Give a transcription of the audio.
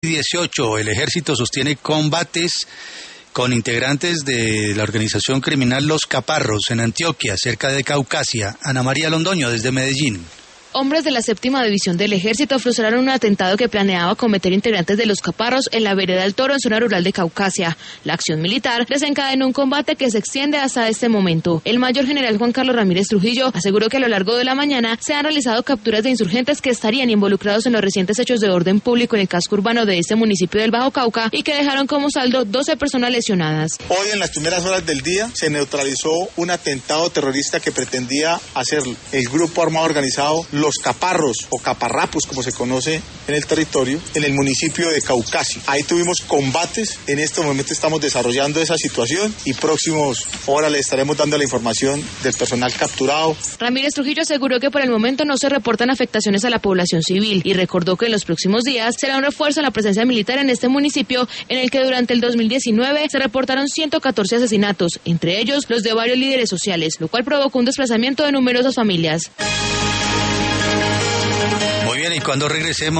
18, el ejército sostiene combates con integrantes de la organización criminal Los Caparros en Antioquia, cerca de Caucasia. Ana María Londoño, desde Medellín. Hombres de la 7ª División del Ejército frustraron un atentado que planeaba cometer integrantes de Los Caparros en la vereda del Toro, en zona rural de Caucasia. La acción militar desencadenó un combate que se extiende hasta este momento. El mayor general Juan Carlos Ramírez Trujillo aseguró que a lo largo de la mañana se han realizado capturas de insurgentes que estarían involucrados en los recientes hechos de orden público en el casco urbano de este municipio del Bajo Cauca y que dejaron como saldo 12 personas lesionadas. Hoy, en las primeras horas del día, se neutralizó un atentado terrorista que pretendía hacer el grupo armado organizado Los Caparros o Caparrapos, como se conoce en el territorio, en el municipio de Caucasia. Ahí tuvimos combates, en este momento estamos desarrollando esa situación y próximos horas le estaremos dando la información del personal capturado. Ramírez Trujillo aseguró que por el momento no se reportan afectaciones a la población civil y recordó que en los próximos días será un refuerzo en la presencia militar en este municipio, en el que durante el 2019 se reportaron 114 asesinatos, entre ellos los de varios líderes sociales, lo cual provocó un desplazamiento de numerosas familias. Muy bien, y cuando regresemos